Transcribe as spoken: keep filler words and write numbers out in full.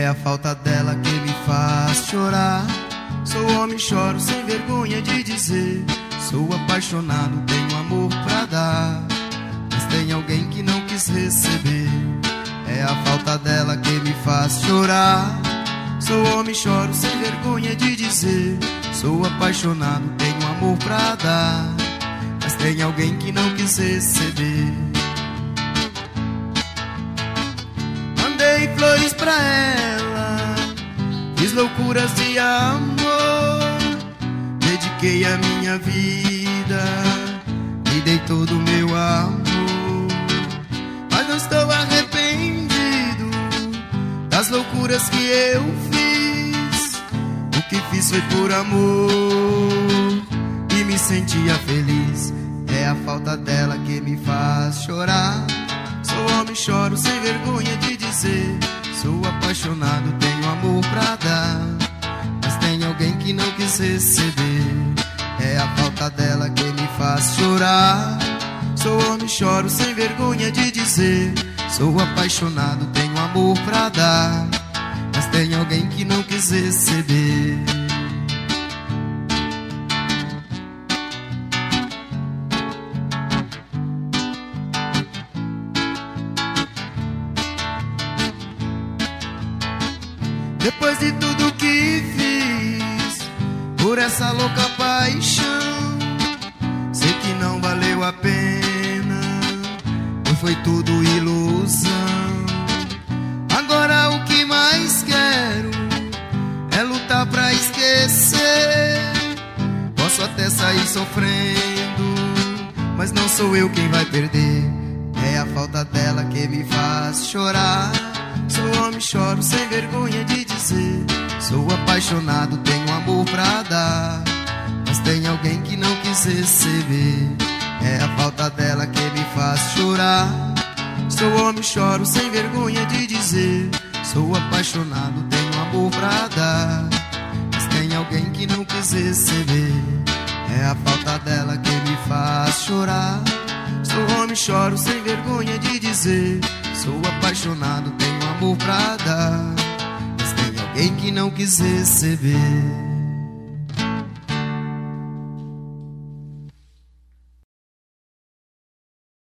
É a falta dela que me faz chorar. Sou homem, choro sem vergonha de dizer. Sou apaixonado, tenho amor pra dar, mas tem alguém que não quis receber. É a falta dela que me faz chorar. Sou homem, choro sem vergonha de dizer. Sou apaixonado, tenho amor pra dar, mas tem alguém que não quis receber. Mandei flores pra ela, fiz loucuras de amor, dediquei a minha vida, me dei todo o meu amor, mas não estou arrependido das loucuras que eu fiz. O que fiz foi por amor e me sentia feliz. É a falta dela que me faz chorar. Sou homem, choro sem vergonha de dizer. Sou apaixonado, tenho amor pra dar, mas tem alguém que não quis receber. É a falta dela que me faz chorar. Sou homem, choro sem vergonha de dizer. Sou apaixonado, tenho amor pra dar, mas tem alguém que não quis receber. Depois de tudo que fiz por essa louca paixão, sei que não valeu a pena, pois foi tudo ilusão. Agora o que mais quero é lutar pra esquecer. Posso até sair sofrendo, mas não sou eu quem vai perder. É a falta dela que me faz chorar. Sou homem, choro sem vergonha de dizer. Sou apaixonado, tenho amor pra dar, mas tem alguém que não quis receber. É a falta dela que me faz chorar. Sou homem, choro sem vergonha de dizer. Sou apaixonado, tenho amor pra dar, mas tem alguém que não quis receber. É a falta dela que me faz chorar. Sou homem, choro sem vergonha de dizer. Sou apaixonado, tenho amor pra dar, mas tem alguém que não quis receber.